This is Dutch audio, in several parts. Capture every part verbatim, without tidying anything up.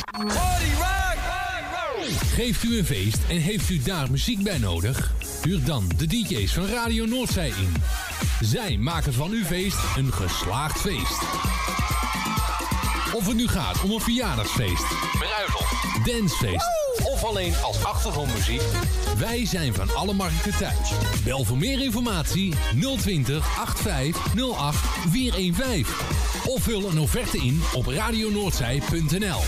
Geeft u een feest en heeft u daar muziek bij nodig? Huur dan de D J's van Radio Noordzij in. Zij maken van uw feest een geslaagd feest. Of het nu gaat om een verjaardagsfeest, bruiloft, dancefeest of alleen als achtergrondmuziek. Wij zijn van alle markten thuis. Bel voor meer informatie nul twintig achtenvijftig nul acht vierhonderdvijftien. Of vul een offerte in op radionoordzij punt n l.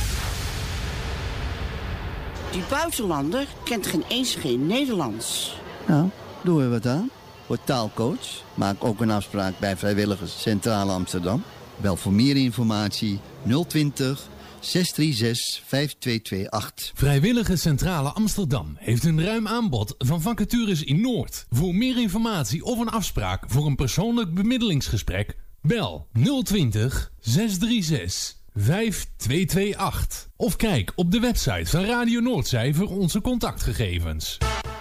Die buitenlander kent geen eens geen Nederlands. Nou, doen we wat aan. Word taalcoach. Maak ook een afspraak bij Vrijwilligers Centraal Amsterdam. Bel voor meer informatie nul twintig zes drie zes vijf twee twee acht. Vrijwilligers Centrale Amsterdam heeft een ruim aanbod van vacatures in Noord. Voor meer informatie of een afspraak voor een persoonlijk bemiddelingsgesprek, bel nul twintig zes drie zes vijf twee twee acht. Of kijk op de website van Radio Noordzij voor onze contactgegevens.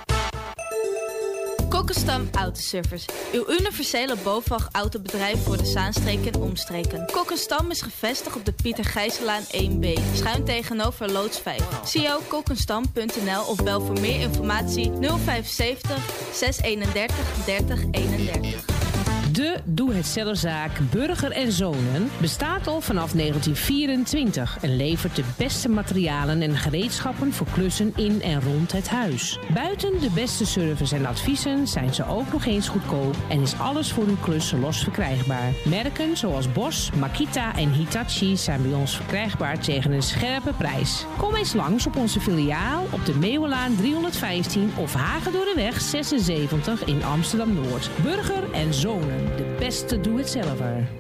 Kokkenstam Autoservice. Uw universele BOVAG autobedrijf voor de Zaanstreek en omstreken. Kokkenstam is gevestigd op de Pieter Gijsselaan één B. Schuin tegenover loods vijf. C O kokkenstam punt n l of bel voor meer informatie nul vijf zeven nul zes eenendertig dertig eenendertig. De doe-het-zelfzaak Burger en Zonen bestaat al vanaf negentien vierentwintig en levert de beste materialen en gereedschappen voor klussen in en rond het huis. Buiten de beste service en adviezen zijn ze ook nog eens goedkoop en is alles voor uw klus los verkrijgbaar. Merken zoals Bosch, Makita en Hitachi zijn bij ons verkrijgbaar tegen een scherpe prijs. Kom eens langs op onze filiaal op de Meeuwenlaan driehonderdvijftien of Hagedorreweg zesenzeventig in Amsterdam-Noord. Burger en Zonen. De beste doe-het-zelver.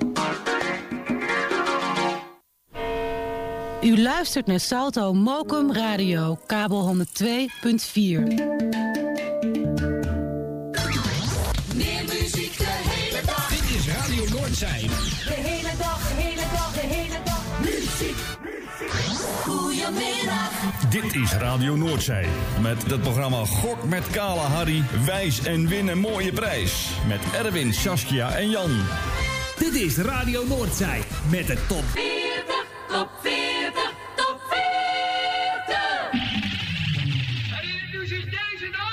U luistert naar Salto Mokum Radio, kabel honderd twee punt vier. Meer muziek de hele dag. Dit is Radio Noordzij. De hele dag, de hele dag, de hele dag. Muziek. Goedemiddag. Dit is Radio Noordzij. Met het programma Gok met Kale Harry. Wijs en win een mooie prijs. Met Erwin, Saskia en Jan. Dit is Radio Noordzij. Met de top veertig, top veertig, top veertig. Herinnert u zich deze nog?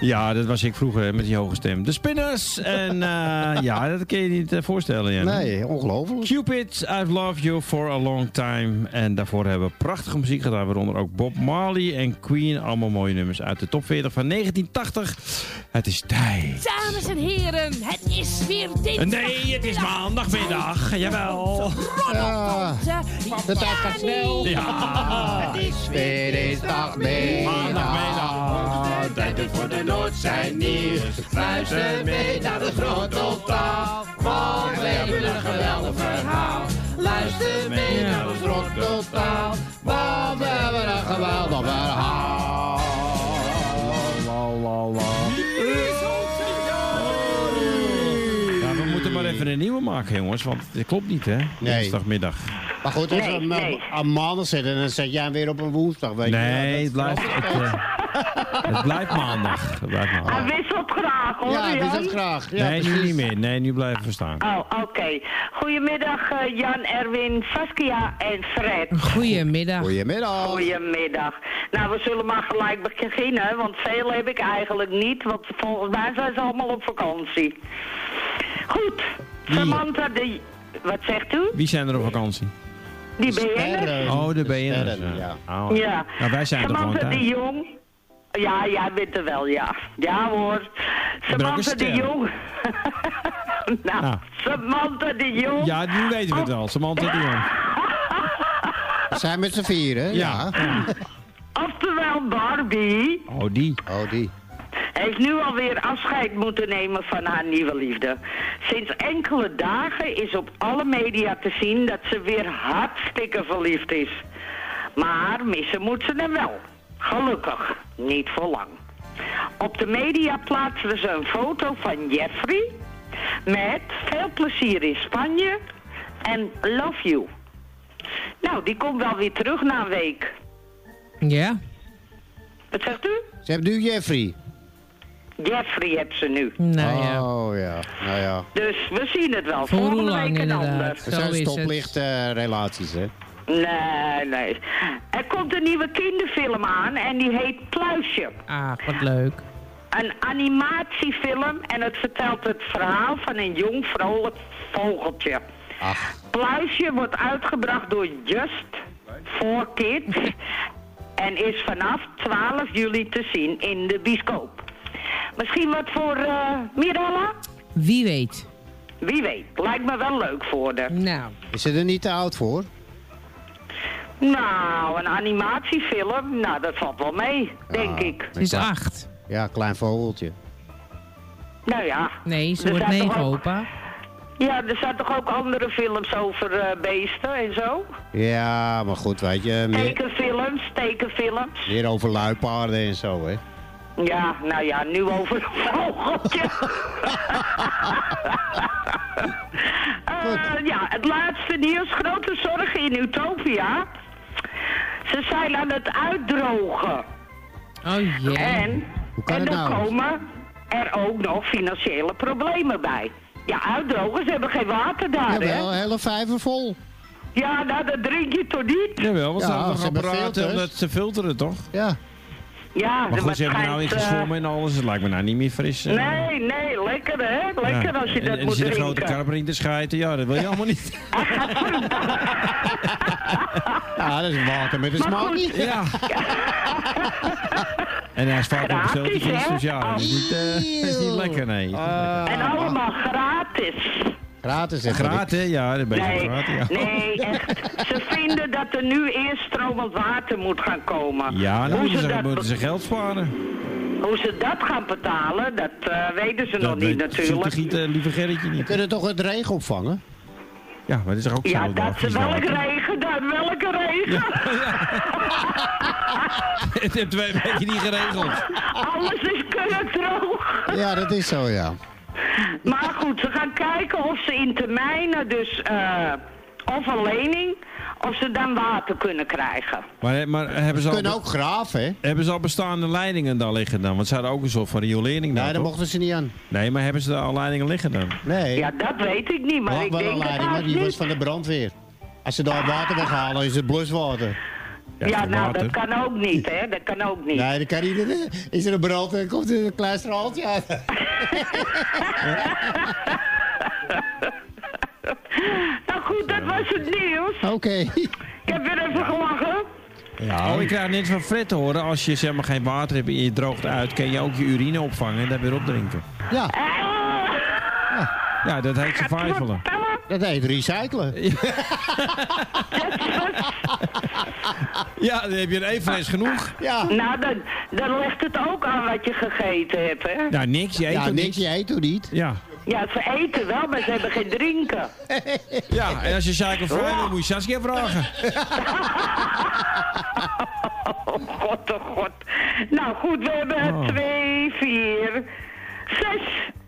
Ja, dat was ik vroeger met die hoge stem. De Spinners. En uh, ja, dat kun je niet uh, voorstellen, Jan. Nee, ongelooflijk. Cupid, I've loved you for a long time. En daarvoor hebben we prachtige muziek gedaan. Waaronder ook Bob Marley en Queen. Allemaal mooie nummers uit de top veertig van negentien tachtig. Het is tijd. Dames en heren, het is weer dinsdag. Nee, het is maandagmiddag. Jawel. Ja, de tijd gaat snel. Ja. Het is weer dinsdagmiddag. Maandagmiddag. Tijd voor de Noordzij nieuws. Luister mee naar de Grottotaal. Want we hebben een geweldig verhaal. Luister mee naar de Grottotaal. Want we hebben een geweldig verhaal. La, la, la. Ja, we moeten maar even een nieuwe maken, jongens. Want dit klopt niet, hè? Nee. Dinsdagmiddag. Maar goed, als Nee, we nee. aan maandag zitten, dan zet jij hem weer op een woensdag. Weet Nee, je? het blijft, het, uh, het blijft maandag. Het blijft maandag. Hij wisselt graag, hoor, Ja, Jan. die zit graag. Ja, nee, nu precies. niet meer. Nee, nu blijven we staan. Oh, oké. Okay. Goedemiddag, uh, Jan, Erwin, Saskia en Fred. Goedemiddag. Goedemiddag. Goedemiddag. Nou, we zullen maar gelijk beginnen, want veel heb ik eigenlijk niet, want volgens mij zijn ze allemaal op vakantie. Goed, Samantha, de... Wat zegt u? Wie zijn er op vakantie? Die B N'ers? Oh, de B N'ers. Sterren, ja. Oh, Ja. Nou, wij zijn er gewoon Samantha de thuis. Jong. Ja, jij bent er wel, ja. Ja hoor. ben ook een Samantha de ster. Jong. nou, Nou. Samantha de Jong. Ja, nu weten we het wel. Samantha de Jong. Zijn met z'n vieren? Ja. ja. Oftewel Barbie. Oh, die. Oh, die. Heeft nu alweer afscheid moeten nemen van haar nieuwe liefde. Sinds enkele dagen is op alle media te zien dat ze weer hartstikke verliefd is. Maar missen moet ze hem wel. Gelukkig, niet voor lang. Op de media plaatste ze een foto van Jeffrey met veel plezier in Spanje en love you. Nou, die komt wel weer terug na een week. Ja. Wat zegt u? Ze hebben nu Jeffrey. Jeffrey heeft ze nu. Nou ja. Oh ja, nou ja. Dus we zien het wel. Voor hoe Volgende lang week een ander. inderdaad. Er Zo zijn is het. stoplicht uh, relaties, hè? Nee, nee. Er komt een nieuwe kinderfilm aan en die heet Pluisje. Ah, wat leuk. Een animatiefilm en het vertelt het verhaal van een jong vrolijk vogeltje. Ach. Pluisje wordt uitgebracht door Just for Kids en is vanaf twaalf juli te zien in de bioscoop. Misschien wat voor uh, Mirella? Wie weet. Wie weet, lijkt me wel leuk voor haar. Nou. Is ze er niet te oud voor? Nou, een animatiefilm, nou dat valt wel mee, denk Ah, ik. Ze is acht. Ja, klein vogeltje. Nou ja. Nee, ze Er wordt zijn negen, toch ook- opa. Ja, er zijn toch ook andere films over uh, beesten en zo? Ja, maar goed, weet je, meer, Tekenfilms, tekenfilms. meer over luipaarden en zo, hè? Ja, nou ja, nu over een vogeltje. uh, ja, het laatste nieuws. Grote zorgen in Utopia. Ze zijn aan het uitdrogen. Oh jee. En, Hoe kan en het er nou? komen er ook nog financiële problemen bij. Ja, uitdrogen, ze hebben geen water daar, hè? Jawel, een hele vijver vol. Ja, nou, dat drink je toch niet? Jawel, want Ja, ze hebben ze toch hebben apparaten om filters. dat te filteren, toch? Ja. Ja, Maar goed, ze hebben nou schijnt, eh, ingezwommen en alles. Het lijkt me nou niet meer fris. eh. Nee, nee, lekker hè? Lekker Ja. als je En- dat en er moet zit een drinken. grote karper in te schijten. Ja, dat wil je allemaal niet. Ja, dat is water met een Maar smaak goed. niet. Ja. En hij is vaak ook veel te Gratis, vis, hè? dus ja, dat is niet, eh, dat is niet lekker, nee. En allemaal gratis. Gratis, zeg maar. Gratis, ja, dat ben je Nee, gratis, ja. nee, echt. Ze vinden dat er nu eerst stromend water moet gaan komen. Ja, dan hoe, moeten ze ze, dat, moeten ze geld sparen. hoe ze dat gaan betalen, dat eh, weten ze nog Dat niet weet natuurlijk. zoetergiet, eh, lieve Gerritje We niet. kunnen toch het regen opvangen? Ja, maar het is toch ook Ja, zo. dat ze welke regen, dat welke regen. Het heeft twee weken niet geregeld. Alles is kurkdroog. Ja, dat is zo, ja. Maar goed, ze gaan kijken of ze in termijnen, dus eh of een lening, of ze dan water kunnen krijgen. Maar, maar hebben, ze We al, kunnen ook graven, hè? hebben ze al bestaande leidingen daar liggen dan? Want ze hadden ook een soort van riolering daar, Nee, daar toch? mochten ze niet aan. Nee, maar hebben ze daar al leidingen liggen dan? Nee. Ja, dat weet ik niet, maar Er lag ik wel denk een het leiding, maar haast die was niet. van de brandweer. Als ze daar water weghalen, is het bluswater. Ja, Ja, geen nou, water. dat kan ook niet, hè. Dat kan ook niet. Nee, dat kan niet. Is er een brood, dan komt er een klein straaltje uit. Nou goed, dat was het nieuws. Oké. Okay. Ik heb weer even gelachen. Ja. Oh, ik krijg net van Fred te horen. Als je zeg maar geen water hebt en je droogt uit, kan je ook je urine opvangen en daar weer opdrinken. Ja. Ja, dat heet survivalen. Dat heet recyclen. Ja, dan heb je er één fles genoeg. Ja. Nou, dan, dan legt het ook aan wat je gegeten hebt, hè? Nou, niks. Je eet ja, toch niks. niks? Je eet toch niet? Ja. Ja, ze eten wel, maar ze hebben geen drinken. Ja, en als je suikervrij wil, moet je Saskia vragen. Oh god, oh god. Nou goed, we hebben Oh. twee, vier, zes.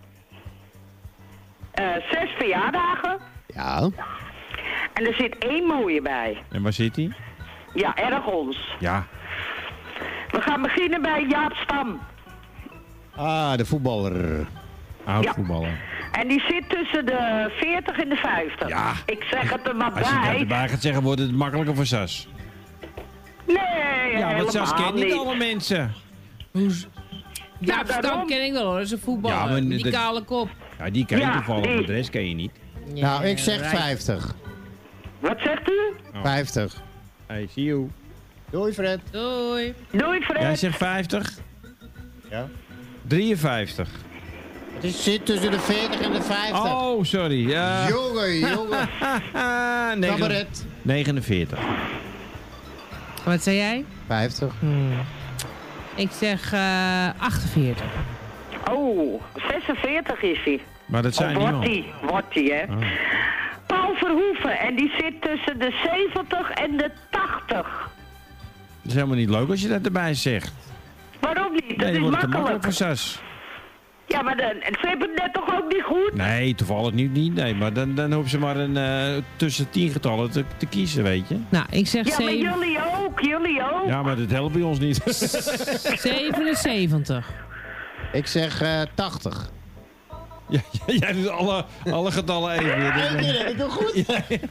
Uh, zes verjaardagen. Ja. En er zit één mooie bij. En waar zit hij? Ja, erg ons. Ja. We gaan beginnen bij Jaap Stam. Ah, de voetballer. Oud Ja. voetballer. En die zit tussen de veertig en de vijftig. Ja. Ik zeg het er maar Als je dat bij. erbij gaat zeggen, wordt het makkelijker voor Sas. Nee, Ja, want Sas helemaal kent niet niet. alle mensen. Ja, daarom. Stam ken ik wel hoor, dat is een voetballer. Ja, maar die dat- kale kop. Ja, die ken je Ja, toevallig, die- maar de rest ken je niet. Nou, ik zeg right. vijftig. Wat zegt u? vijftig. Hey, see you. Doei, Fred. Doei. Doei, Fred. Jij zegt vijftig? Ja. drieënvijftig. Het zit tussen de veertig en de vijftig. Oh, sorry. Ja. Jongen, jongen. Negen- Cabaret. negenenveertig. Wat zei jij? vijftig. Hmm. Ik zeg uh, achtenveertig. Oh, zesenveertig is hij. Maar dat zijn Of wordt niemand. hij, wordt hij, hè. Oh. Paul Verhoeven, en die zit tussen de zeventig en de tachtig. Dat is helemaal niet leuk als je dat erbij zegt. Waarom niet? Dat Nee, is dan wordt het te makkelijk. makkelijk voor Sas. Ja, maar dan, en ze hebben het net toch ook niet goed? Nee, toevallig niet. niet nee, maar dan, dan hoeven ze maar een, uh, tussen tien getallen te, te kiezen, weet je. Nou, ik zeg Ja, maar zeven- jullie ook, jullie ook. Ja, maar dat helpt bij ons niet. zevenenzeventig. Ik zeg uh, tachtig. Ja, jij doet alle, alle getallen even. Ja, dat- Nee, dat doe goed.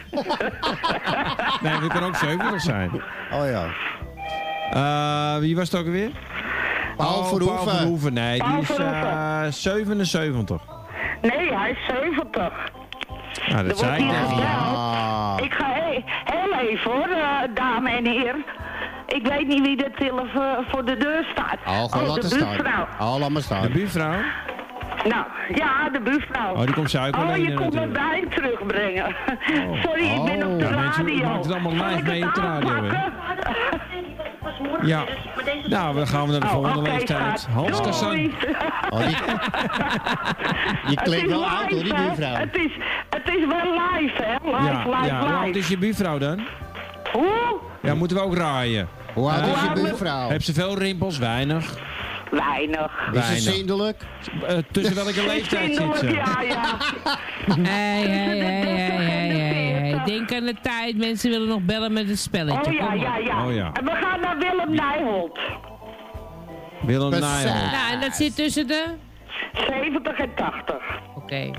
Nee, dat kan ook zeventig zijn. Oh ja. Uh, wie was het ook alweer? Paul oh, Verhoeven. Paul Verhoeven. Nee, Paul die is uh, Verhoeven. zevenenzeventig. Nee, hij is zeventig. Nou, dat Er zei wordt ik hier tegen je. geteld. Ah. Ik ga he heel even hoor, uh, dame en heer. Ik weet niet wie er telefoon voor de deur staat. Al gewoon oh, de laten buurvrouw. staan. Al allemaal De staan. buurvrouw? Nou, ja, de buurvrouw. Oh, die komt suiker Oh, je lenen komt mijn natuurlijk. wijn terugbrengen. Sorry, ik ben Oh. op de Ja, mensen, radio. maakt het allemaal Zal live ik mee het op de radio, hè? aanpakken? Ja. Nou, dan gaan we naar de Oh, volgende oké, leeftijd. schat. Hans Doei. Kassan. Oh, die, die Het klinkt is wel oud hoor, die live, hè? buurvrouw. Het is, het is wel live, hè? Live, Ja, live, ja. Hoe oud live. is je buurvrouw dan? Hoe? Ja, moeten we ook raaien. Hoe oud Eh, is je Hoe oud- buurvrouw? Heeft ze veel rimpels? Weinig. Weinig. Is ze Weinig. zindelijk? Uh, tussen welke leeftijd zit ze? Ja, ja. Hey, hey, hey, hey, hey, hey, hey. Denk aan de tijd. Mensen willen nog bellen met het spelletje. Oh ja, Kom op. ja, ja. Oh ja. En we gaan naar Willem Nijholt. Willem Best- Nijholt. Nou, en dat zit tussen de... zeventig en tachtig. Oké.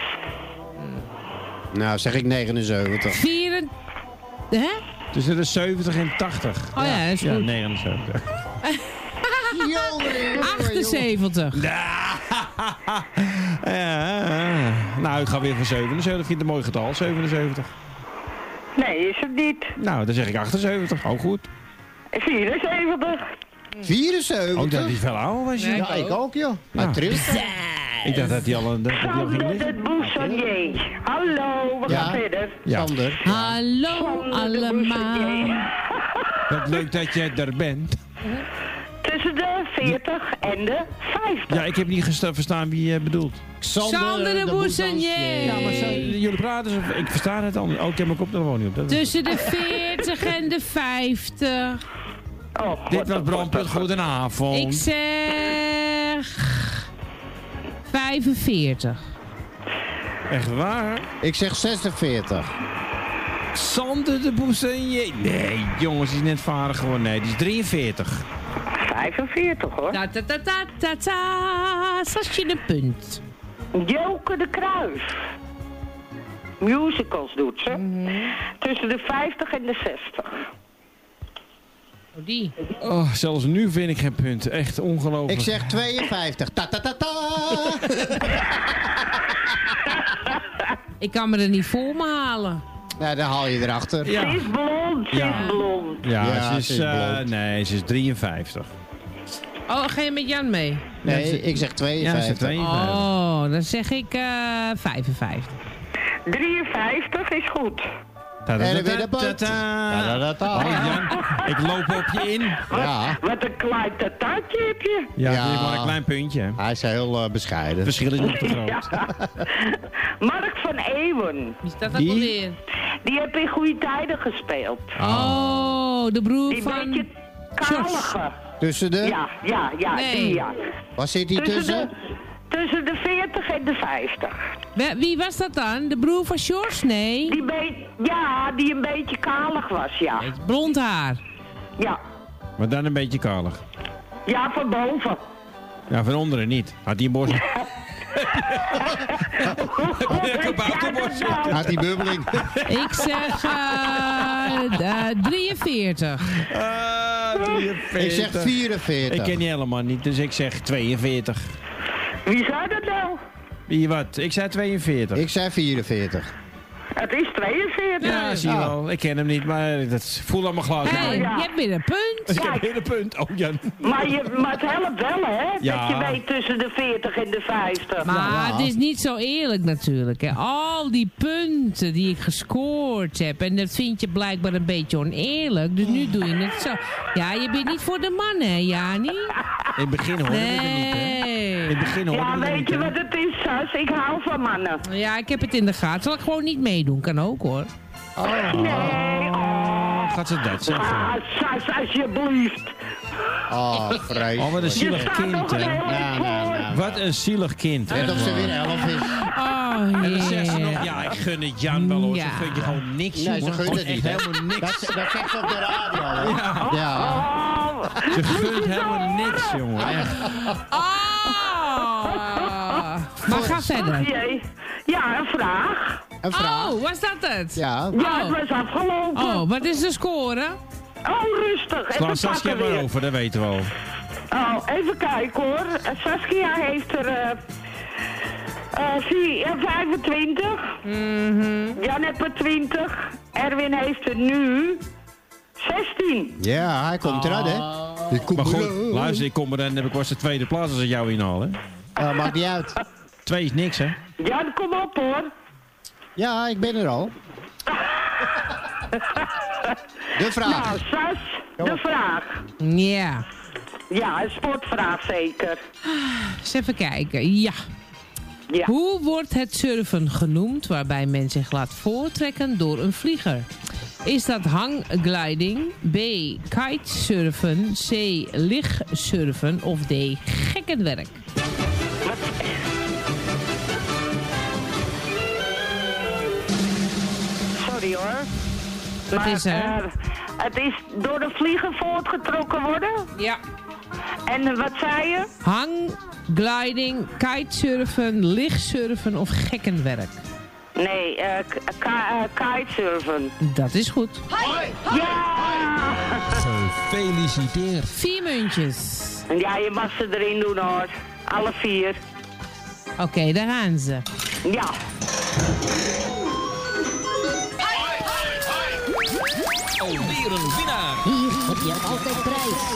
Nou, zeg ik negenenzeventig. Vieren... Hè? Tussen de zeventig en tachtig. Oh ja, dat is Ja, goed. negenenzeventig. achtenzeventig. Ja, nou, ik ga weer voor zevenenzeventig. Ik vind het een mooi getal, zevenenzeventig. Nee, is het niet. Nou, dan zeg ik achtenzeventig. Ook goed. vierenzeventig. vierenzeventig? Oh, dat is veel ouder was je. Nee. Ja, ik ook, joh. Ja. Maar triest. Ik dacht dat hij al, dat hij al ging Sander liggen. de Boussonnier. Hallo, we Ja. gaan verder. Ja. Sander. Hallo Sander de allemaal. Boussonnier. Wat leuk dat jij er bent. Tussen de veertig en de vijftig. Ja, ik heb niet gesta- verstaan wie je bedoelt. Sander de Boussonnier. Ja, maar zo- jullie praten, zo- ik versta het al niet. Oh, ik heb mijn koptelefoon niet op. Dat is- Tussen de veertig en de vijftig. Oh, God, Dit was oh, Brandpunt, God, oh, God. goedenavond. Ik zeg... vijfenveertig. Echt waar? Ik zeg zesenveertig. Sander de Boussonnier. Nee, jongens, die is net vader geworden. Nee, die is drieënveertig. vijfenveertig hoor. Ta ta ta ta ta ta. Sasje een punt. Joke de Kruis. Musicals doet ze. Tussen de vijftig en de zestig. Oh, die. Oh, zelfs nu vind ik geen punt. Echt ongelooflijk. Ik zeg tweeënvijftig. Ta ta ta ta. Ik kan me er niet voor me halen. Ja, dan haal je erachter. Ja. Ze is blond, ze Ja. is blond. Ja, Ja, ze is, ze is eh, blond. nee, ze is drieënvijftig. Oh, ga je met Jan mee? Nee, ik zeg Ja, ze is tweeënvijftig. tweeënvijftig. Oh, dan zeg ik uh, vijfenvijftig. drieënvijftig is goed. En dan weer de boot. Ta-da-da-ta. Oh, Jan, ik loop op je in. Ja. Wat een klein tataatje heb je. Ja, Ja. dit is maar een klein puntje. Hij is heel uh, bescheiden. Het verschil is niet te groot. Ja. Mark van Eeuwen. Wie staat dat Die? alweer? Die heb in goede tijden gespeeld. Oh, de broer Die van... beetje kalige. Tussen de... Ja, ja, ja, Nee. die ja. Waar zit hij Tussen tussen? de, tussen de veertig en de vijftig. Wie- Wie was dat dan? De broer van Sjors? Nee. Die be ja, die een beetje kalig was, ja. Blond haar. Ja, Maar dan een beetje kalig. ja, van boven. Ja, van onderen niet. Had die een borst. Had die bubbeling. Ik zeg uh, uh, drieënveertig. Ah, drieënveertig. Ik zeg vierenveertig. Ik ken die helemaal niet, dus ik zeg tweeënveertig. Wie zei dat nou? Wie wat? Ik zei tweeënveertig. Ik zei vierenveertig. Het is tweeënveertig. Ja, zie je wel. Ik ken hem niet, maar dat voel aan mijn glas. Hé, hey, ja. je hebt weer een punt. Ik heb weer een punt. Oh, Jan. Maar, je, maar het helpt wel, hè? Ja. Dat je weet tussen de veertig en de vijftig. Maar Ja. het is niet zo eerlijk natuurlijk. Hè. Al die punten die ik gescoord heb. En dat vind je blijkbaar een beetje oneerlijk. Dus nu doe je het zo. Ja, je bent niet voor de mannen, hè, Jani? In het begin hoorde we het niet, hè? In het begin hoorde Ja, we het weet niet, je hè? wat het is, Sas? Ik hou van mannen. Ja, ik heb het in de gaten. Zal ik gewoon niet meedoen? Kan ook, hoor. Nee, oh. Gaat ze dat zeggen? Ah, Sas, alsjeblieft. Oh, vreselijk. Oh, wat een Je zielig staat kind, toch hè? helemaal Nou, nou, voor. nou. Wat een zielig kind. Net of ze weer elf is. Oh, En dan zegt ze nog, ja, ik gun het Jan wel, hoor. Ze Ja. gun je gewoon niks, Nee, ze jongen. gunt Gewoon het niet, echt hè? helemaal niks. Dat, dat zegt ze op de radio, hè? Ja. Ja. Oh, Ze gunt helemaal niks, jongen. Echt. Oh. Maar ga verder. jee. Ja, een vraag. Een vraag. Oh, was dat het? Ja. Ja, Oh. het was afgelopen. Oh, wat is de score? Oh, rustig. Sla Even Saskia pakken maar weer. over, dat weten we al. Oh, even kijken hoor. Saskia heeft er eh eh, vier- eh, vijfentwintig. Jan heeft er twintig. Erwin heeft er nu zestien. Ja, hij komt eruit, hè? Die komt Maar goed, eruit. luister, ik kom er en heb ik was de tweede plaats als ik jou inhaal, hè? Uh, maakt niet uit. Twee is niks, hè? Jan, kom op hoor. Ja, ik ben er al. De vraag. Nou, Sas, de vraag. Ja. Ja, een sportvraag zeker. Eens even kijken. Ja. Ja. Hoe wordt het surfen genoemd waarbij men zich laat voortrekken door een vlieger? Is dat hanggliding, B. kitesurfen, C. lichtsurfen of D. gekkenwerk? Sorry hoor. Wat Maar, is er? eh, het is door de vlieger voortgetrokken worden. Ja. En eh, wat zei je? Hanggliding, kitesurfen, lichtsurfen of gekkenwerk? Nee, eh, k- ka- eh, kitesurfen. Dat is goed. Ja! Gefeliciteerd. Vier muntjes. Ja, je mag ze erin doen hoor. Alle vier. Oké, daar gaan ze. Ja. Alweer een winnaar. Hier heb je altijd prijs.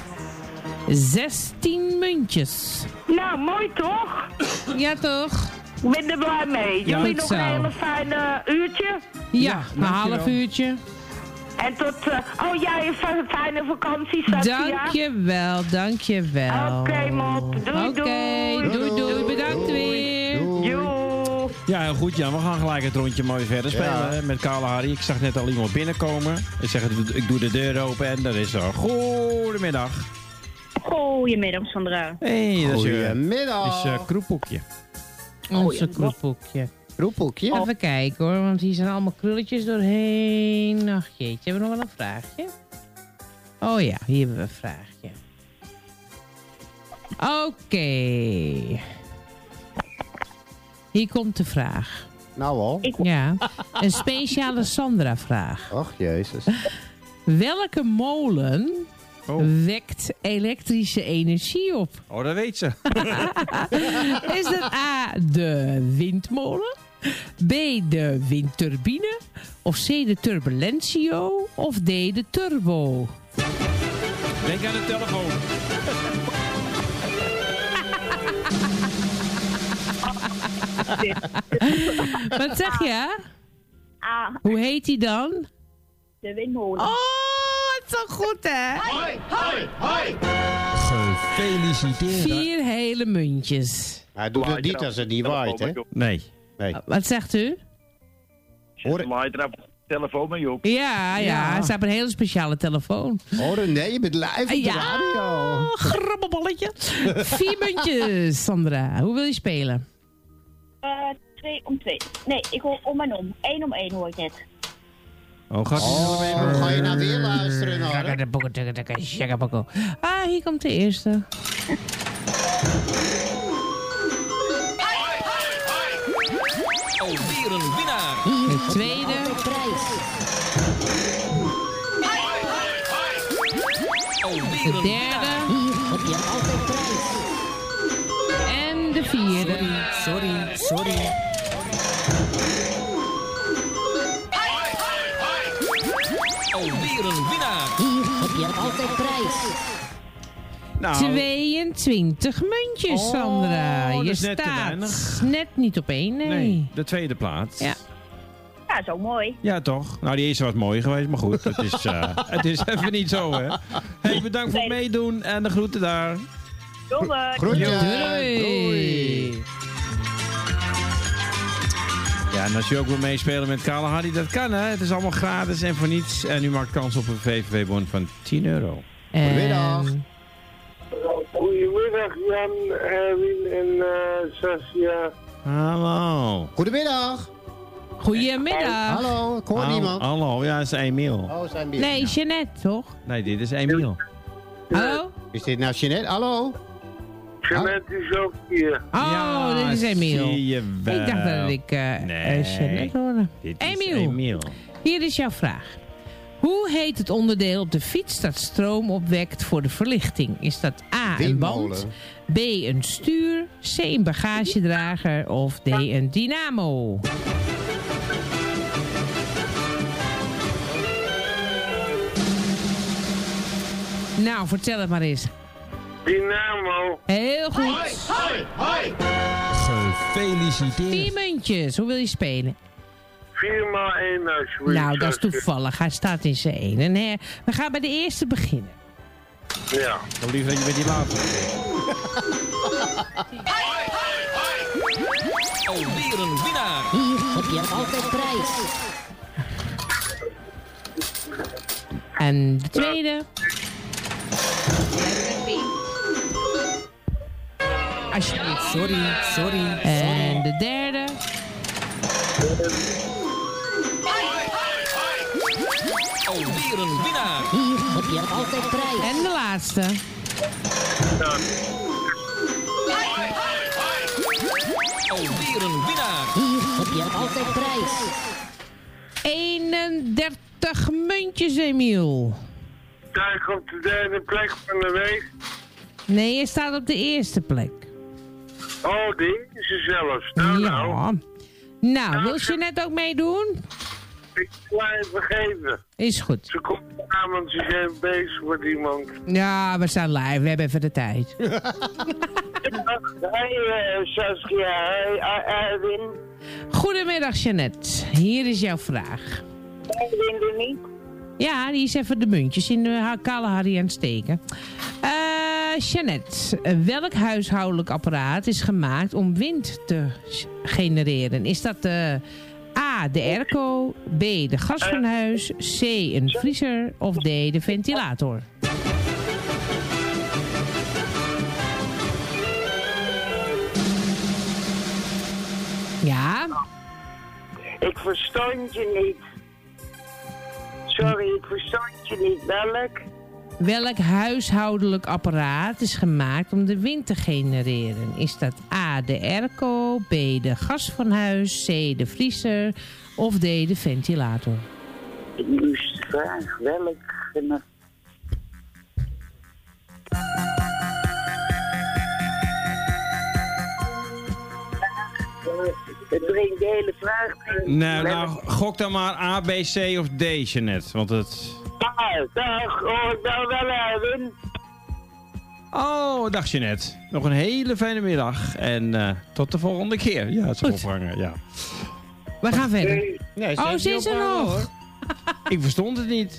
Zestien muntjes. Nou, mooi toch? Ja, toch? Ik ben er blij mee. Ja, Jullie goed nog zo. een hele fijne uurtje. Ja, een half uurtje. En tot... eh, oh, jij een fi- fijne vakantie, Saskia. Dankjewel, dankjewel. Oké, mop. Doei, Oké, doei. doei, doei. Bedankt weer. Joe. Ja, heel goed, Jan. We gaan gelijk het rondje mooi verder spelen Ja. hè, met Kale Harry. Ik zag net al iemand binnenkomen. Ik zeg, ik doe de deur open en dat is er. Goedemiddag. Goedemiddag, Sandra. Hé, hey, dat is je Goedemiddag. is, uh, Kroepoekje. Onze kroephoekje. Roepeltje. Even kijken hoor, want hier zijn allemaal krulletjes doorheen. Ach jeetje, hebben we nog wel een vraagje? Oh ja, hier hebben we een vraagje. Oké. Hier komt de vraag. Nou al. Ja, een speciale Sandra-vraag. Och, jezus. Welke molen Oh. wekt elektrische energie op? Oh, dat weet ze. Is het A, de windmolen? B, de windturbine? Of C, de turbulentio? Of D, de turbo? Denk aan de telefoon. Wat zeg je? A, Hoe heet die dan? de windmolen. Oh, het is zo goed, hè? Hoi, hoi, hoi. Gefeliciteerd. Vier hele muntjes. Hij doet het niet als het niet waait, hè? Nee. Nee. Wat zegt u? Hoor ik? Laat er telefoon mee op. Ja, ja, Ja. hij staat op een hele speciale telefoon. Oh, nee, je bent live op de Ja, radio. grabbelballetje. Vier muntjes, Sandra. Hoe wil je spelen? Uh, twee om twee. Nee, ik hoor om en om. Eén om één hoor ik net. Oh, gaat Oh, ga je nou weer luisteren naar? Ah, hier komt de eerste. Alweer een winnaar. De tweede. De derde. Heb je altijd prijs. En de vierde. Sorry, sorry. Alweer een winnaar. Hier heb je altijd prijs. Nou, tweeëntwintig muntjes, Oh, Sandra. dat Je is net te staat weinig. net niet op één, nee. nee, de tweede plaats. Ja. Ja, zo mooi. Ja, toch? Nou, die eerste was mooi geweest, maar goed. Het is, uh, het is even niet zo, hè. Hey, bedankt voor het meedoen en de groeten daar. Doei. Groetjes. Doei. Doei. Ja, en als je ook wil meespelen met Kalahari, dat kan, hè. Het is allemaal gratis en voor niets. En u maakt kans op een V V V-bon van tien euro. Goedemiddag. En Goedemiddag Jan, Erwin en uh, Saskia. Hallo. Goedemiddag. Goedemiddag. Hallo, ik hoor Hallo. niemand. Hallo, ja, dat is Emiel. Oh, zijn bier. Nee, Jeannette, toch? Nee, dit is Emiel. Hallo? Is dit nou Jeanette? Hallo? Jeanette is ook hier. Oh, Ja, dit is Emiel. zie je wel. Ik dacht dat ik uh, Nee. uh, Jeannette hoorde. Dit is Emiel. Emiel. Hier is jouw vraag. Hoe heet het onderdeel op de fiets dat stroom opwekt voor de verlichting? Is dat A, een band, Windmolen. B, een stuur, C, een bagagedrager of D, een dynamo? Nou, vertel het maar eens. Dynamo. Heel goed. Hoi, hoi. Gefeliciteerd. Vier muntjes. Hoe wil je spelen? vier maal één alsjeblieft. Nou, dat is Saskia. toevallig. Hij staat in zijn één. En, hè, we gaan bij de eerste beginnen. Ja. Dan liever dat je met die later. Alweer een winnaar. Hier heb je altijd prijs. En de tweede. Alsjeblieft. Sorry, sorry. En de derde. Alweer een winnaar. Hier heb je altijd prijs. En de laatste. Alweer een winnaar. Hier heb je altijd prijs. eenendertig muntjes, Emiel. Kijk op de derde plek van de week. Nee, je staat op de eerste plek. Oh, die is er zelfs. Nou, nou. Ja. Nou, wil je net ook meedoen? Ik ga het vergeten. Is goed. Ze komt aan, want ze zijn bezig met iemand. Ja, we staan live. We hebben even de tijd. Hey uh, Saskia, hey uh, Erwin. Goedemiddag, Jeannette. Hier is jouw vraag. Erwin er niet. Ja, die is even de muntjes in de Kalahari aan het steken. Uh, Jeannette, welk huishoudelijk apparaat is gemaakt om wind te genereren? Is dat de A, de airco, B, de gasfornuis, C, een vriezer of D, de ventilator? Ja? Ik verstond je niet. Sorry, ik verstond je niet. Welk? Welk huishoudelijk apparaat is gemaakt om de wind te genereren? Is dat A, de airco, B, de gas van huis, C, de vriezer of D, de ventilator? Nu is de vraag welke... Het brengt de hele vraag. Nou, nou, gok dan maar A, B, C of D, Jeanette. Want het... Ah, dag. Oh, ik ben wel Erwin. Oh, dag Jeanette. Nog een hele fijne middag. En uh, tot de volgende keer. Ja, het is ophangen, ja. We gaan verder. Nee, oh, ze is er nog. Hoor. Ik verstond het niet.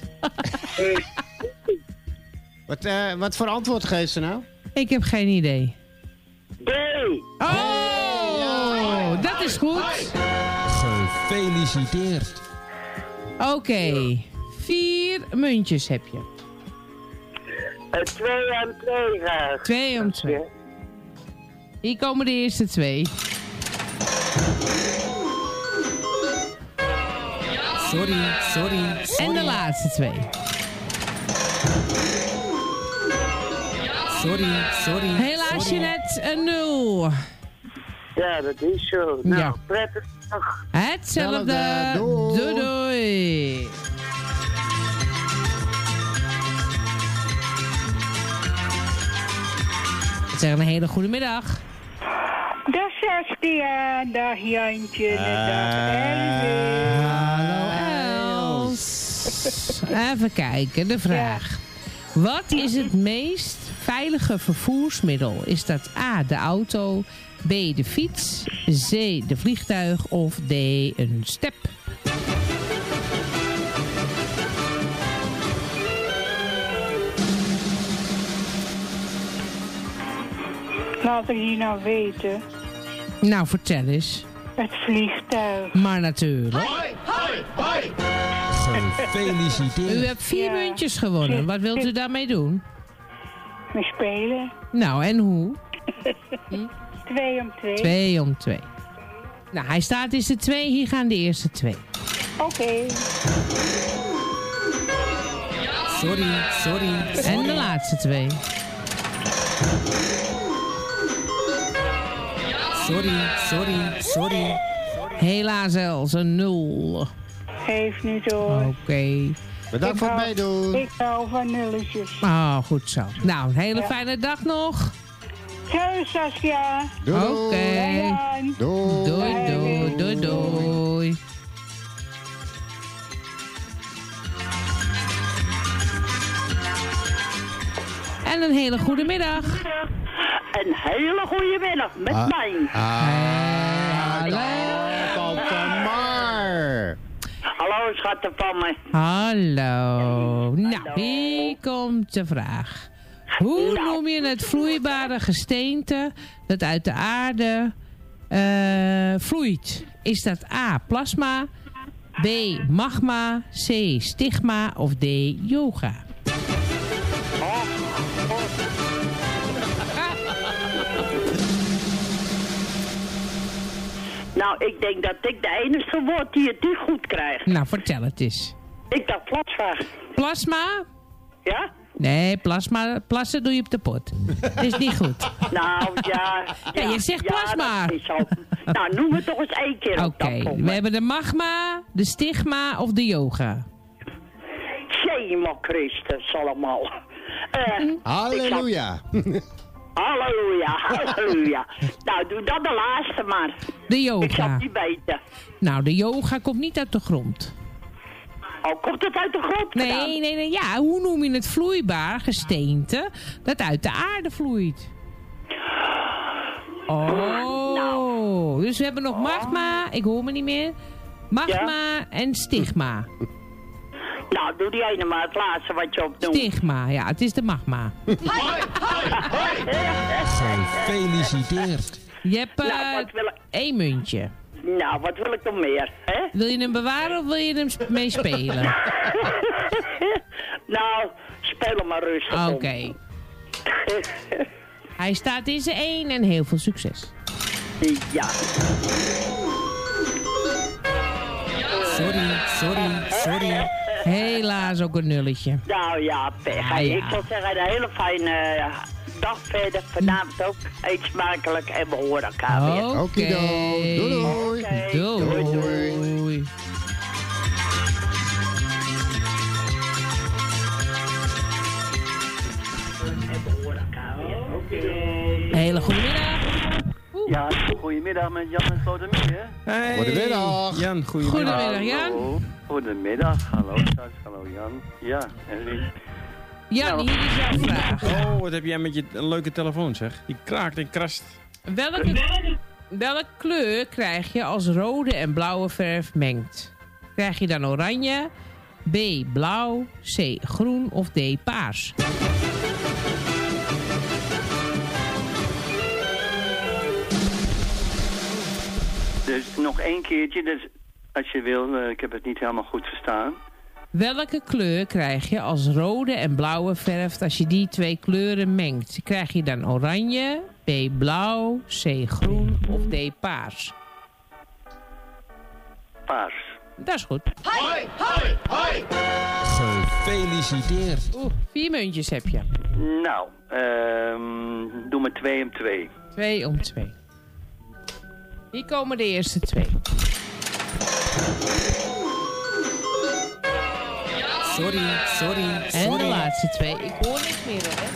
wat, uh, wat voor antwoord geeft ze nou? Ik heb geen idee. D. Oh, ja. Dat is goed. Gefeliciteerd. Oké, okay. Vier muntjes heb je. Uh, twee om twee graag. Twee om twee. Hier komen de eerste twee. Sorry, sorry, sorry. En de laatste twee. Sorry, sorry. Helaas, Jeanette, een nul. Ja, dat is zo. Nou, ja. Prettig dag. Hetzelfde. Doei. Doei, doei. Ik zeg een hele goede middag. Dag Saskia, dag Jantje, uh, dag Elwin. Hallo Els. Even kijken, de vraag. Wat is het meest veilige vervoersmiddel? Is dat A, de auto, B, de fiets, C, de vliegtuig of D, een step? Laat ik die nou weten. Nou, vertel eens. Het vliegtuig. Maar natuurlijk. Hoi, hoi, hoi. Gefeliciteerd. U hebt vier ja. muntjes gewonnen. Wat wilt u daarmee doen? We spelen. Nou, en hoe? hm? Twee om twee. Twee om twee. Nou, hij staat is de twee. Hier gaan de eerste twee. Oké. Okay. Sorry, sorry, sorry. En de laatste twee. Sorry, sorry, sorry. Helaas Els, een nul. Geef niet hoor. Oké. Okay. Bedankt voor het meedoen. Ik hou van nulletjes. Oh, goed zo. Nou, een hele ja. fijne dag nog. Ciao Saskia. Doei. Oké. Okay. Doei. Doei, doei, doei, doei. En een hele goede middag. Een hele goede middag met ah, mij. Ah, hallo, Tante Mar. Hallo, schatten van me. Hallo. Nou, hier komt de vraag. Hoe nou. noem je het vloeibare gesteente dat uit de aarde uh, vloeit? Is dat A, plasma, B, magma, C, stigma of D, yoga? Nou, ik denk dat ik de enige woord die het niet goed krijgt. Nou, vertel het eens. Ik dacht plasma. Plasma? Ja? Nee, plasma, plassen doe je op de pot. Dat is niet goed. Nou, ja. Ja, ja je zegt ja, plasma. Dat is zo. Nou, noem het toch eens één keer. Oké, okay, we hebben de magma, de stigma of de yoga. Jemel Christus allemaal. Uh, Halleluja. Halleluja, halleluja. Nou, doe dan de laatste maar. De yoga. Ik zal het niet weten. Nou, de yoga komt niet uit de grond. Oh, komt het uit de grond? Nee, nee, nee, nee. Ja, hoe noem je het vloeibaar gesteente dat uit de aarde vloeit? Oh, nou. Dus we hebben nog magma, ik hoor me niet meer. Magma ja? en stigma. Nou, doe die ene maar, het laatste wat je opnoemt. Stigma, ja, het is de magma. Gefeliciteerd. Je hebt uh, nou, ik... één muntje. Nou, wat wil ik nog meer, hè? Wil je hem bewaren of wil je hem mee spelen? Nou, speel hem maar rustig. Oké. Okay. Hij staat in zijn één en heel veel succes. Ja. Sorry, sorry, sorry. Helaas ook een nulletje. Nou ja, pech. Ah, ja. Ik zou zeggen, een hele fijne uh, dag verder. Vanavond ook eet smakelijk en we horen elkaar okay. weer. Oké, doei. Doei. Doei. Doei. Doei. Ja, goedemiddag met Jan en Slotermeer. Hey. Goedemiddag. Jan, goedemiddag. Goedemiddag, Jan. Hallo. Goedemiddag, hallo Sas, hallo Jan. Ja, Erwin. Jan, Nou. hier is jouw vraag. Oh, wat heb jij met je leuke telefoon, zeg. Die kraakt en krast. Welke, welke kleur krijg je als rode en blauwe verf mengt? Krijg je dan oranje, B blauw, C groen of D paars? Dus nog één keertje, dus als je wil, uh, ik heb het niet helemaal goed verstaan. Welke kleur krijg je als rode en blauwe verf als je die twee kleuren mengt? Krijg je dan oranje, B blauw, C groen of D paars? Paars. Dat is goed. Hoi, hoi, hoi. Gefeliciteerd. Oeh, vier muntjes heb je. Nou, um, doe maar twee om twee. Twee om twee. Hier komen de eerste twee. Sorry, sorry, En de sorry. laatste twee. Ik hoor niks meer hoor.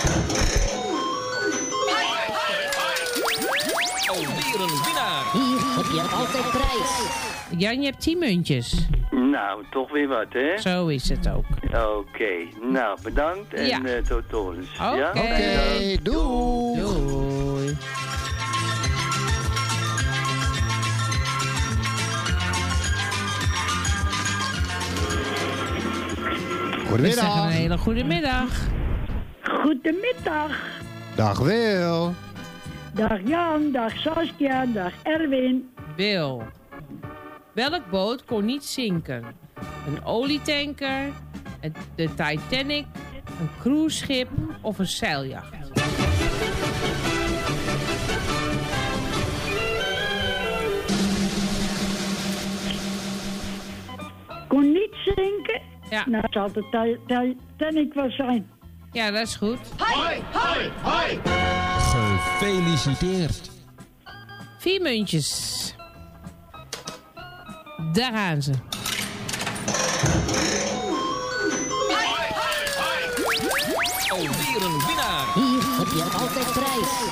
Alweer een winnaar. Hier heb je altijd prijs. Jan, je hebt tien muntjes. Nou, toch weer wat, hè? Zo is het ook. Oké, okay. Nou, bedankt en Ja. uh, tot ziens. Oké. Ja? Oké, doei. Doei. We zeggen een Goedemiddag. hele goede middag. Goedemiddag. Dag Wil. Dag Jan, dag Saskia, dag Erwin. Wil. Welk boot kon niet zinken? Een olietanker, een- de Titanic, een cruiseschip of een zeiljacht? Kon niet zinken? Ja. Nou, het zal de Ti- Titanic wel zijn. Ja, dat is goed. Hoi, hoi, hoi. Gefeliciteerd. Vier muntjes. Daar gaan ze. Alweer een winnaar. Hier heb je altijd prijs.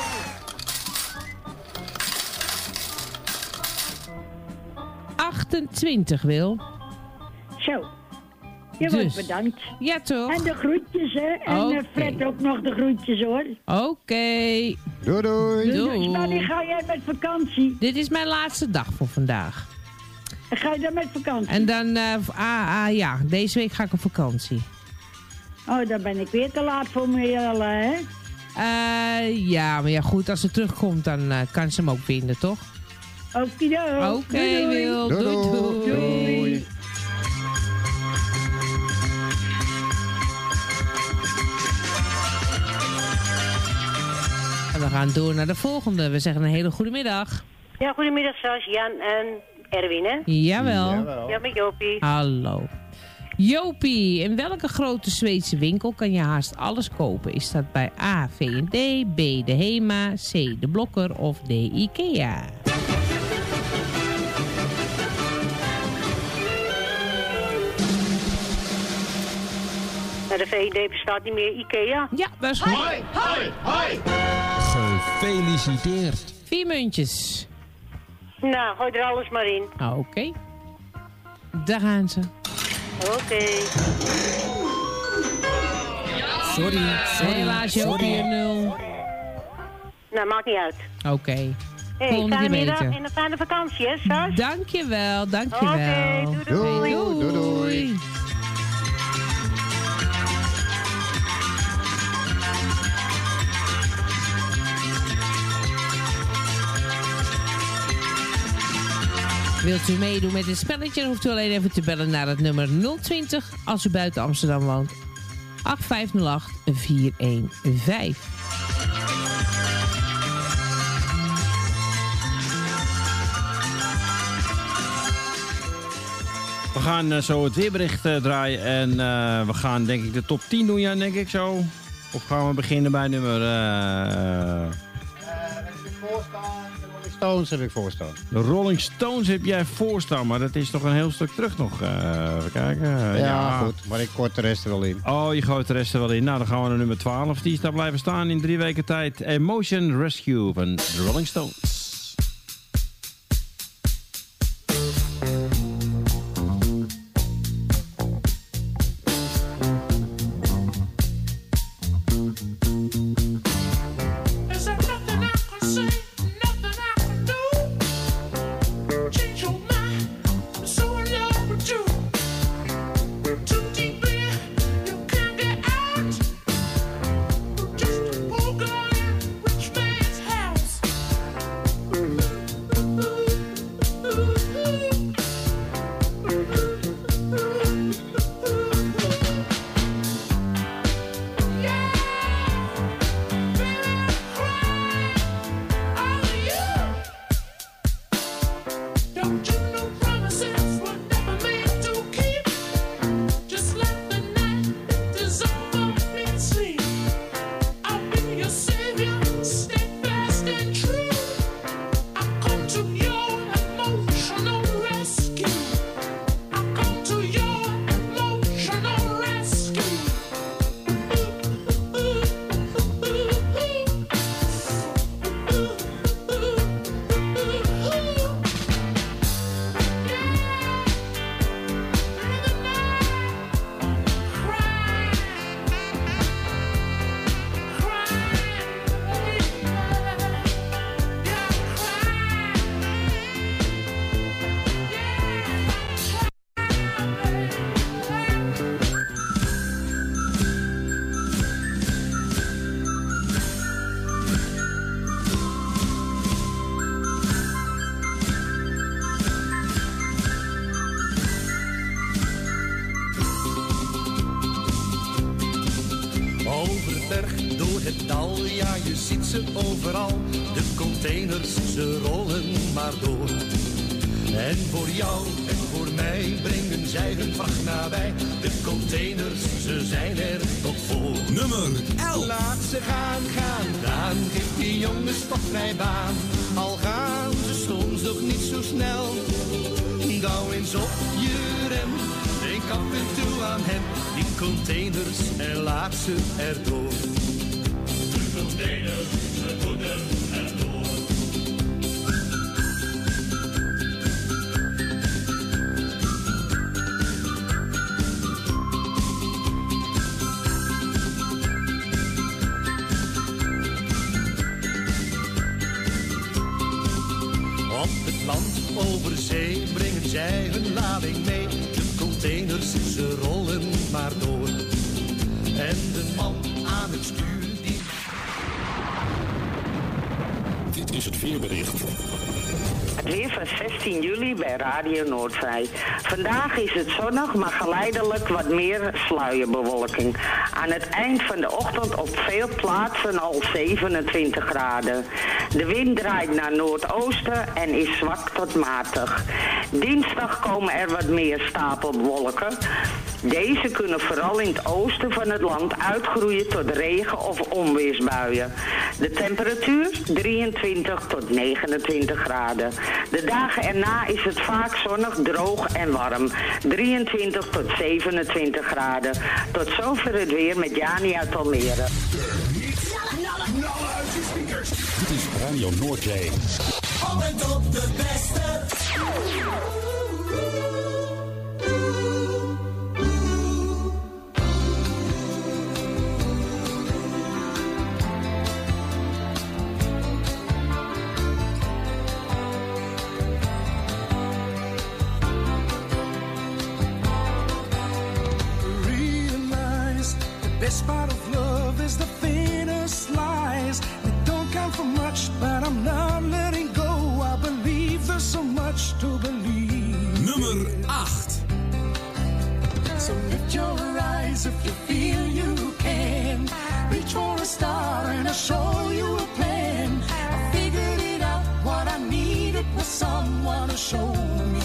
achtentwintig, Wil. Zo. Je Dus. wordt bedankt. Ja, toch? En de groetjes, hè. En Oké. okay. Fred ook nog de groetjes, hoor. Oké. Doei doei. Doei. Wanneer ga jij met vakantie? Dit is mijn laatste dag voor vandaag. Ga je dan met vakantie? En dan, eh, ah, ah, ja, deze week ga ik op vakantie. Oh, dan ben ik weer te laat voor me, hè? Eh, ja, maar ja, goed, als ze terugkomt, dan eh, kan ze hem ook vinden, toch? Oké, Oké, Wil. Doei, Doei, doei. doei. Doei. En we gaan door naar de volgende. We zeggen een hele goede middag. Ja, goedemiddag Sas, Jan en Erwin, hè? Jawel. Jawel. Ja, met Jopie. Hallo. Jopie, in welke grote Zweedse winkel kan je haast alles kopen? Is dat bij A, V en D, B, de Hema, C, de Blokker of D, Ikea? Nou, de V en D bestaat niet meer, Ikea. Ja, dat is goed. Hoi, hoi, hoi. Gefeliciteerd. Vier muntjes. Nou, gooi er alles maar in. Oké. Daar gaan ze. Oké. Sorry, sorry, Helaas, Jopie, sorry. een nul. Nou, maakt niet uit. Oké. Hé, Volgende fijne keer middag beter. en een fijne vakantie, hè, Sas? Dankjewel, dankjewel. Oké, doei, doei. Doei, doei, doei. Wilt u meedoen met dit spelletje, dan hoeft u alleen even te bellen naar het nummer nul twintig als u buiten Amsterdam woont. acht vijf nul acht vier een vijf. We gaan uh, zo het weerbericht uh, draaien en uh, we gaan denk ik de top tien doen, ja, denk ik zo. Of gaan we beginnen bij nummer... Uh... Stones heb ik voorstaan. De Rolling Stones heb jij voorstaan, maar dat is toch een heel stuk terug nog. Uh, even kijken. Uh, ja, ja, goed. Maar ik kort de rest er wel in. Oh, je gooit de rest er wel in. Nou, dan gaan we naar nummer twaalf. Die is daar blijven staan in drie weken tijd. Emotion Rescue van de Rolling Stones. Overal, de containers, ze rollen maar door. En voor jou en voor mij brengen zij hun vracht nabij. De containers, ze zijn er nog voor. Nummer elf. Laat ze gaan, gaan, gaan. Geef die jongens toch vrij baan. Al gaan ze soms nog niet zo snel. Gauw eens op je rem. Denk af en toe aan hen. Die containers en laat ze erdoor. De containers. Op het land over zee brengen zij hun lading mee. De containers, ze rollen maar door. En de man aan het stuur. Dit is het weerbericht. Het weer van zestien juli bij Radio Noordzee. Vandaag is het zonnig, maar geleidelijk wat meer sluierbewolking. Aan het eind van de ochtend op veel plaatsen al zevenentwintig graden. De wind draait naar noordoosten en is zwak tot matig. Dinsdag komen er wat meer stapelwolken. Deze kunnen vooral in het oosten van het land uitgroeien tot regen- of onweersbuien. De temperatuur drieëntwintig tot negenentwintig graden. De dagen erna is het vaak zonnig, droog en warm. drieëntwintig tot zevenentwintig graden. Tot zover het weer met Jani uit Almere. Dit is Radio Noordzee. Moment op de beste. Best part of love is the thinnest lies. It don't count for much, but I'm not letting go. I believe there's so much to believe. Nummer acht. So lift your eyes if you feel you can. Reach for a star and I'll show you a plan. I figured it out, what I needed was someone to show me.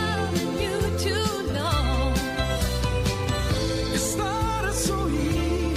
So easy.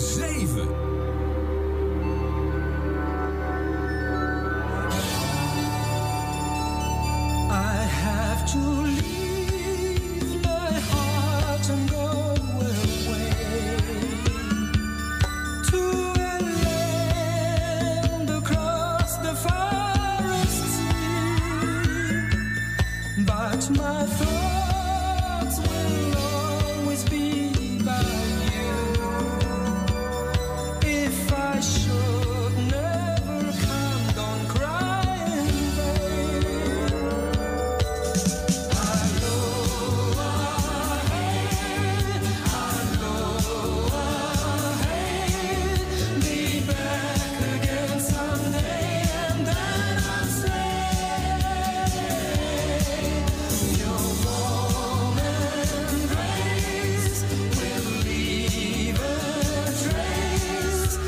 zeven. I have to leave my heart and go away to a land across the forest sea. But my thoughts will always be by you. If I should never come, don't cry in vain. I go ahead, I go ahead, be back again someday, and then I'll say your warm embrace will leave a trace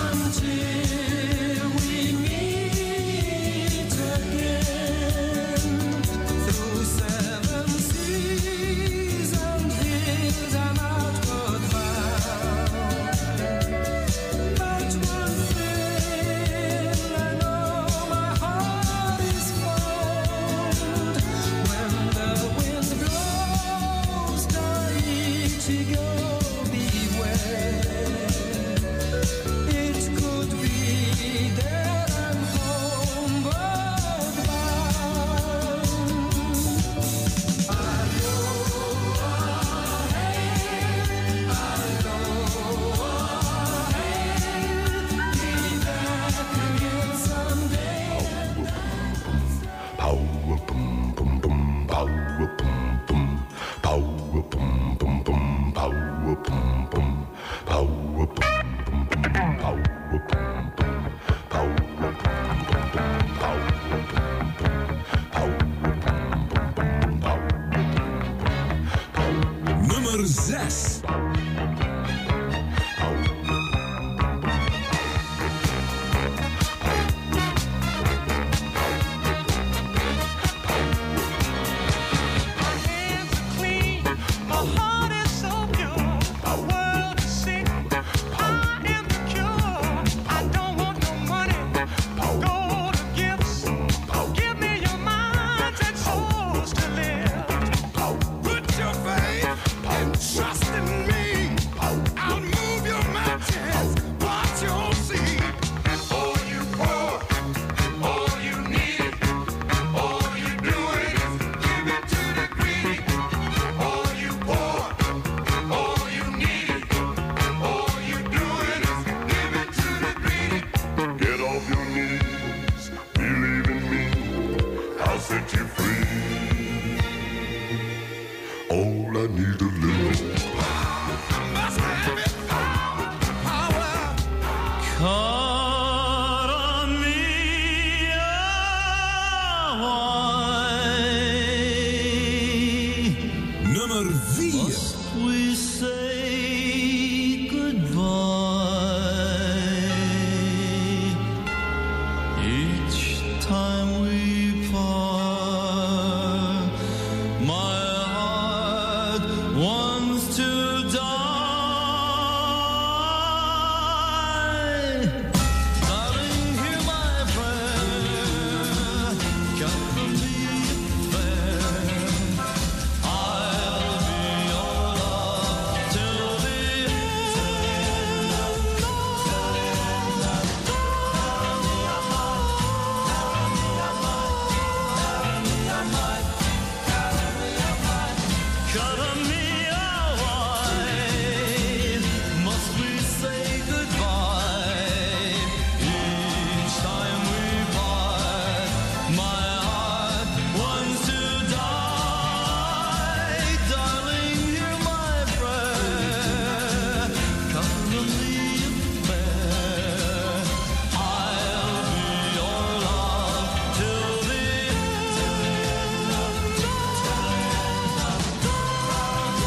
until we meet again. Through seven seas and hills I'm outward bound. But one thing I know, my heart is fond. When the wind blows, Tahiti, go beware. It could be that I'm homeward bound. I go ahead, I go ahead, be back again someday. Power boom boom boom, power boom boom, power boom boom boom, power boom boom, power boom boom boom, power boom boom, power boom boom boom, power boom boom, power boom boom boom, power. Nummer zes. My heart is so pure, my world is sick. I am the cure. I don't want no money, gold or gifts. Give me your mind and souls to live. Put your faith and trust in me. I'll move your mountains, watch your sea. All you want, all you need, all you doing is give it to the greedy. All you want, all you need, all you doing is give it to the greedy. Get off your knees, believe in me, I'll set you free. All I need a little. Must have it, power, power. Caught on me away. Nummer vier. We say goodbye each time we part. My heart wants to die. Darling, hear my prayer. Come be fair. I'll be your love till the cut me away. Must we say goodbye each time we part? My heart wants to die. Darling, hear my prayer. Come to me fair. I'll be your love till the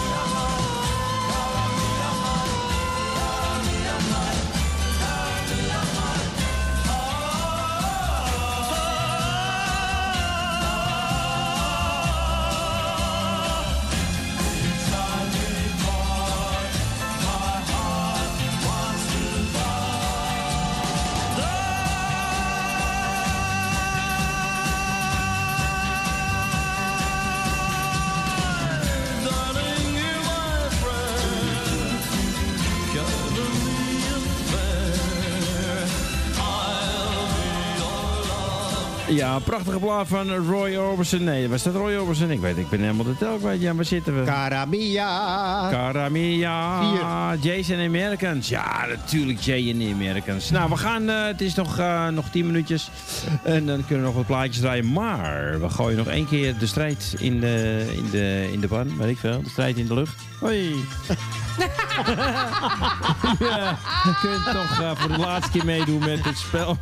Ja, een prachtige plaat van Roy Orbison. Nee, waar staat Roy Orbison? Ik weet, ik ben helemaal de tel kwijt. Ja, waar zitten we? Caramia. Caramia. Jason Americans. Ja, natuurlijk Jay en de Americans. Nou, we gaan, uh, het is nog, uh, nog tien minuutjes. En dan kunnen we nog wat plaatjes draaien. Maar we gooien nog één keer de strijd in de, in de, in de ban. Weet ik veel. De strijd in de lucht. Hoi. Ja, je kunt toch uh, voor de laatste keer meedoen met het spel.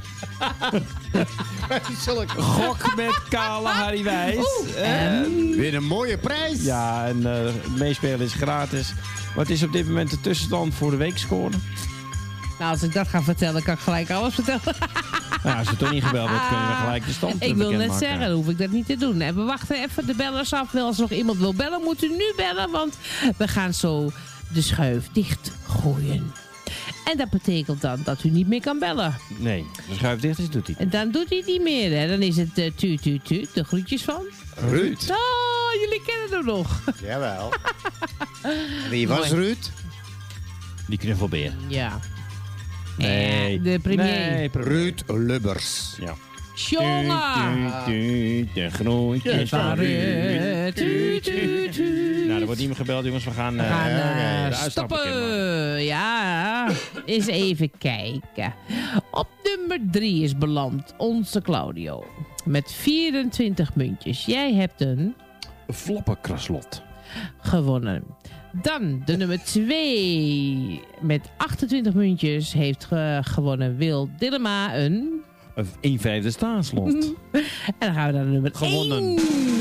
Gok met Kale Harry Wijs. En weer een mooie prijs. Ja, en uh, meespelen is gratis. Wat is op dit moment de tussenstand voor de weekscore? Nou, als ik dat ga vertellen, kan ik gelijk alles vertellen. Nou, als je toch niet gebeld hebt, kunnen we gelijk de stand Ik wil net maken. zeggen, dan hoef ik dat niet te doen. En we wachten even de bellers af. Wel, als nog iemand wil bellen, moet u nu bellen. Want we gaan zo de schuif dicht gooien. En dat betekent dan dat u niet meer kan bellen. Nee, de schuif dicht is, doet hij. En dan doet hij het niet meer, hè. Dan is het uh, tuut, tuut, tuut. De groetjes van... Ruud. Oh, jullie kennen hem nog. Jawel. Wie was Ruud? Die knuffelbeer. Ja. Nee. De premier. Nee, Ruud Lubbers. Ja. Jongen! De groentjes van Ruud. Tuut, tuut, tuut. Nou, er wordt niet meer gebeld, jongens. We gaan, We gaan uh, uh, de uitslag bekendmaken. stoppen. Ja, eens even kijken. Op nummer drie is beland onze Claudio. Met vierentwintig muntjes. Jij hebt een... Floppenkraslot. Gewonnen. Dan de nummer twee. Met achtentwintig muntjes heeft ge gewonnen Wil Dillema een... Een vijfde staanslot. En dan gaan we naar de nummer Gewonnen. één.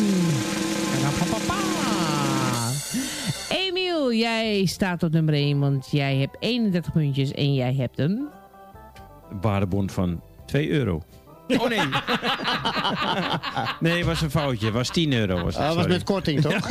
Emiel, jij staat op nummer één, want jij hebt eenendertig muntjes en jij hebt een... Waardebond van twee euro. Oh nee. Nee, was een foutje. Was tien euro. Was dat, uh, was met korting, toch?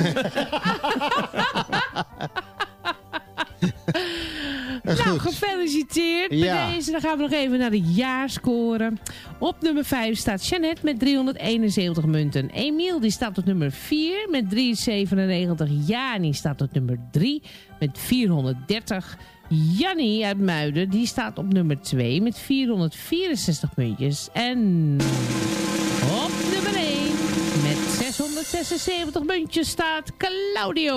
Nou, gefeliciteerd bij Ja. deze. Dan gaan we nog even naar de jaarscore. Op nummer vijf staat Jeannette met driehonderdeenenzeventig munten. Emiel die staat op nummer vier met driehonderdzevenennegentig. Jani staat op nummer drie met vierhonderddertig. Jannie uit Muiden die staat op nummer twee met vierhonderdvierenzestig muntjes. En op nummer één met zeshonderdzesenzeventig muntjes staat Claudio.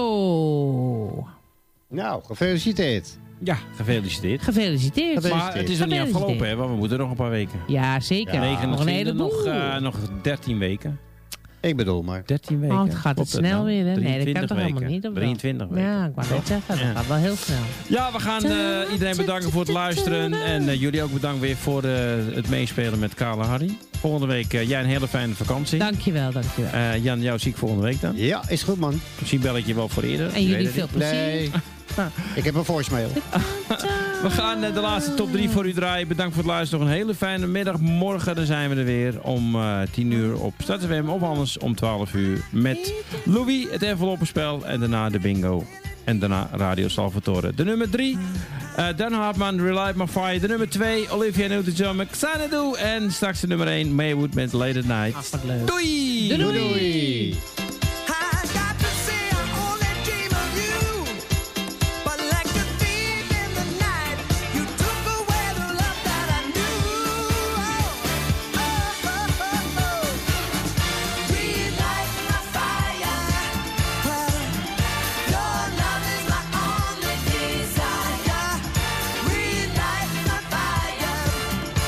Nou, gefeliciteerd. Ja, gefeliciteerd. Gefeliciteerd. Maar het is nog niet afgelopen, hè? Want we moeten nog een paar weken. Ja, zeker. Ja, nog een heleboel. Nog, uh, nog dertien weken. Ik bedoel maar. dertien weken. Oh, het gaat het snel nou? weer, hè? Nee, dat kan toch helemaal niet? drieëntwintig weken. Ja, ik wou net zeggen. Dat Ja. gaat wel heel snel. Ja, we gaan uh, iedereen bedanken voor het luisteren. En uh, jullie ook bedankt weer voor uh, het meespelen met Kale Harry. Volgende week uh, jij een hele fijne vakantie. Dankjewel, dankjewel. Uh, Jan, jou zie ik volgende week dan. Ja, is goed, man. Misschien bel ik je wel voor eerder. En jullie veel plezier. Nee. Ik heb een voicemail. We gaan uh, de laatste top drie voor u draaien. Bedankt voor het luisteren. Nog een hele fijne middag. Morgen dan zijn we er weer om uh, tien uur op Start F M. Of anders om twaalf uur met Louis, het enveloppenspel. En daarna de bingo. En daarna Radio Salvatore. De nummer drie, uh, Dan Hartman, Relight My Fire. De nummer twee, Olivia Newton-John met Xanadu. En straks de nummer één, Maywood met Late at Night. Hartelijk leuk. Doei! Doei! Doei! Doei.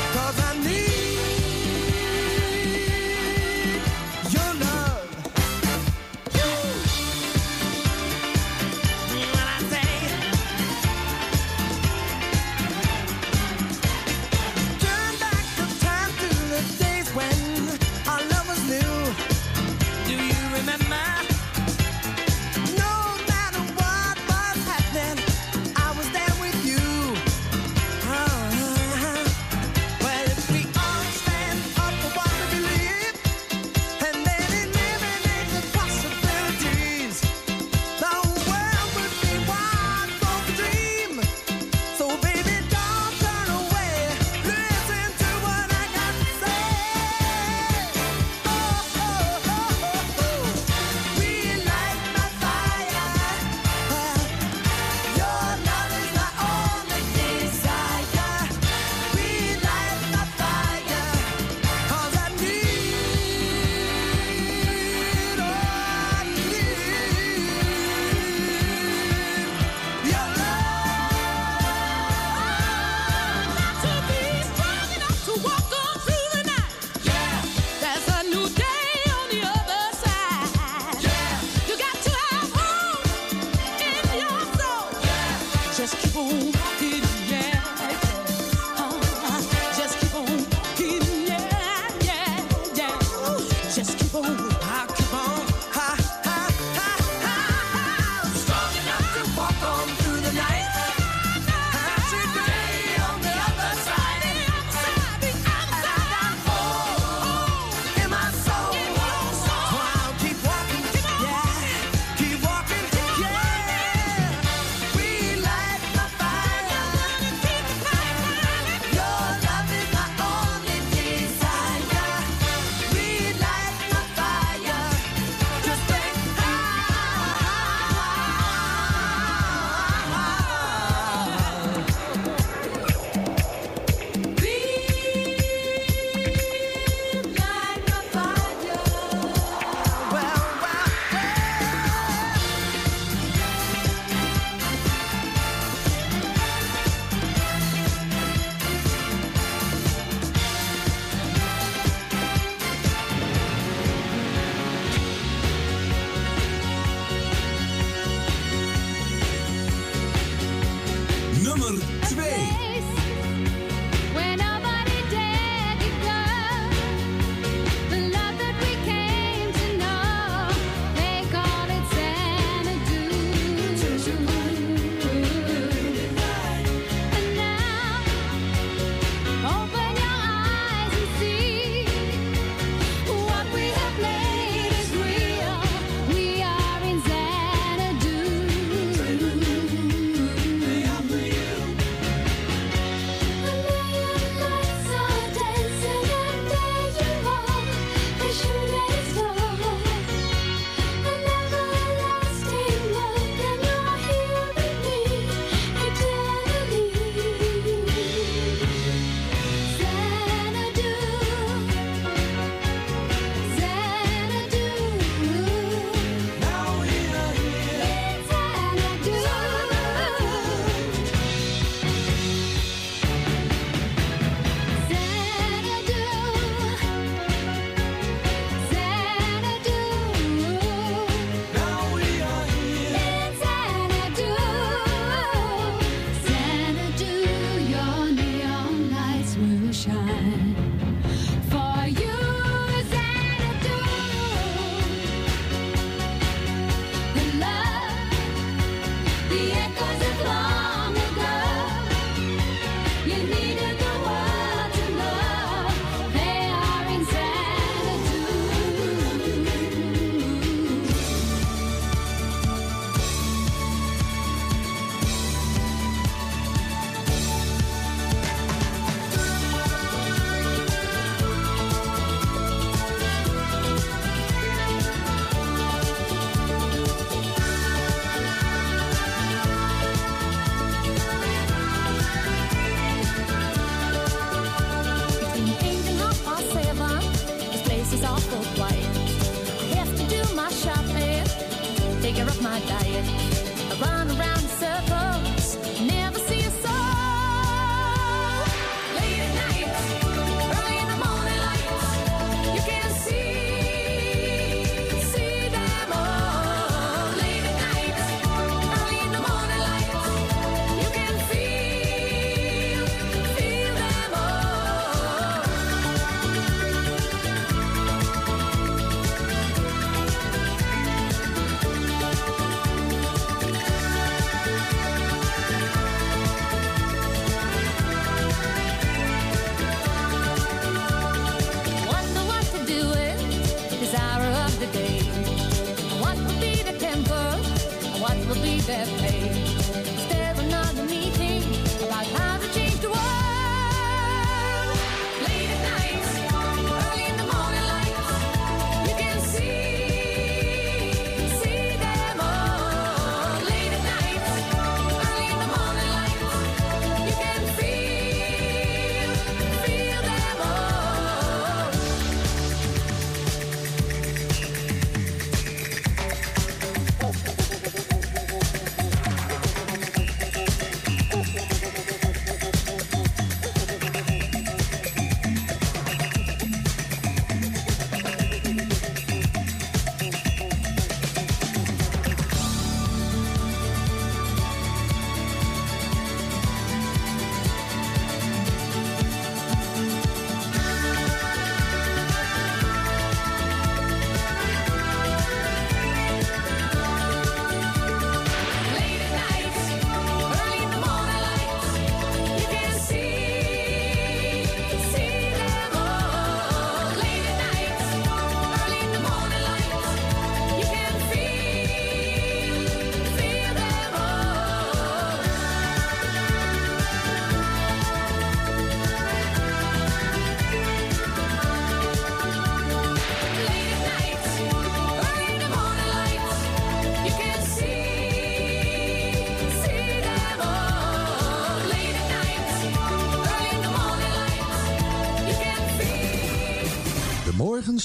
Your love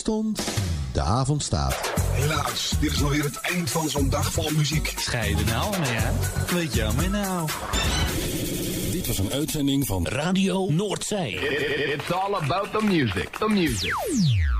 stond, de avond staat. Helaas, dit is alweer het eind van zo'n dag vol muziek. Scheiden nou mee aan? Weet je mij nou? Dit was een uitzending van Radio Noordzij. It's all about the music. The music.